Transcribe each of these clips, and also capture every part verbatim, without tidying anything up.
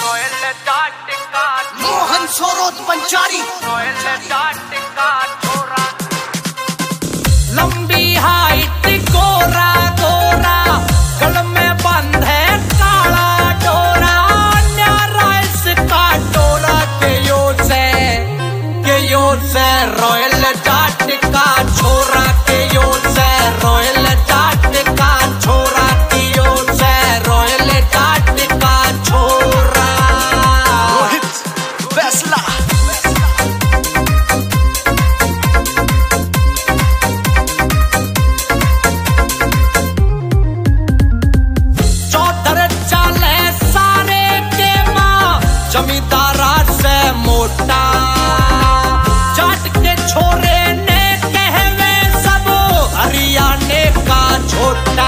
मोहन सोरोद पंचारी लंबी हाइट गोरा गोरा गल में बंद है काला डोरा न्यारा इसका डोरा के यो से के यो से रॉयल जाट का छोरा के यो से रॉयल जाट का छोरा के यो से रॉयल जाट का छोरा रोहित फैसला जमींदारा से मोटा जाट के छोरे ने कहवे सब हरियाणे का छोटा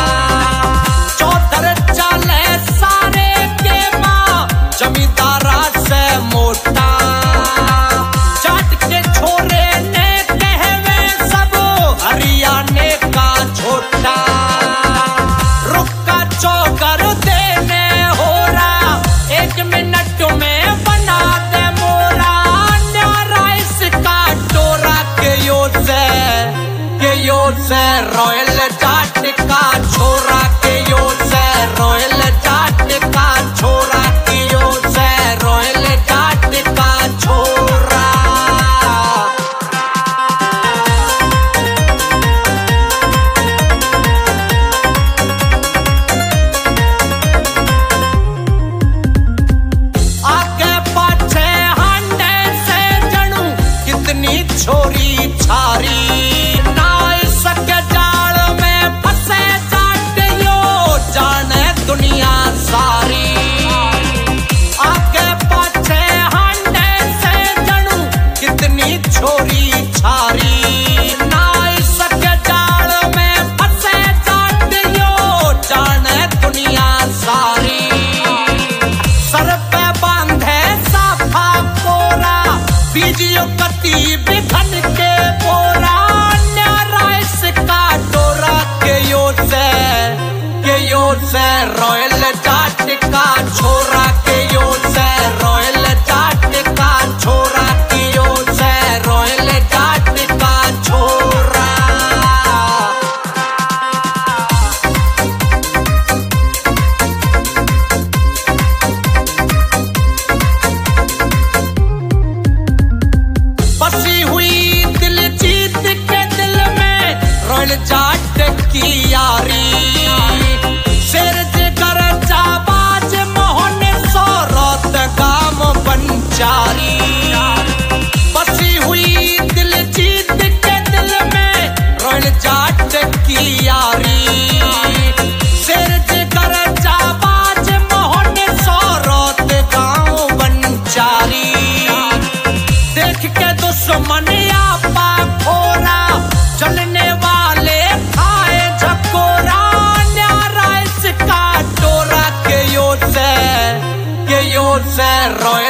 चौधर चाले सारे के माँ जमींदारा से मोटा जाट के छोरे ने कहवे सब हरियाणे का छोटा रुका चौकर देने हो रहा एक मिनट में बना दे मोरा न्यारा इसका डोरा के यो से के यो से रॉयल जाट का छोरा के यो से रॉयल जाट का छोरा के यो से रॉयल जाट का छोरा छोरी छारी ना सके जाल में फंसे जाट यो जाने दुनिया सारी आगे पाछे हांडे से जनू कितनी छोरी छारी ना सके जाल में फंसे जाट यो जाने दुनिया सारी सर पे बांधे साफा कोरा बीजियो कती बिखन के बोरा न्यारा इसका डोरा के यो से के यो से रॉयल जाट का छोरा के यो से रॉयल जाट का छोरा के यो से रॉयल जाट का छोरा बसी हुई दिल जीत के दिल में रॉयल जाट की यारी शेर जिगर जाबाज मोहन सोरत गाम पंचारी बसी हुई दिल जीत के दिल में रॉयल जाट की यारी शेर जिगर जाबाज मोहन सोरत गाम पंचारी देख के दुश्मन आपा खोरा चलने वाले खाए झकोरा न्यारा इसका डोरा के यो से के यो से रॉयल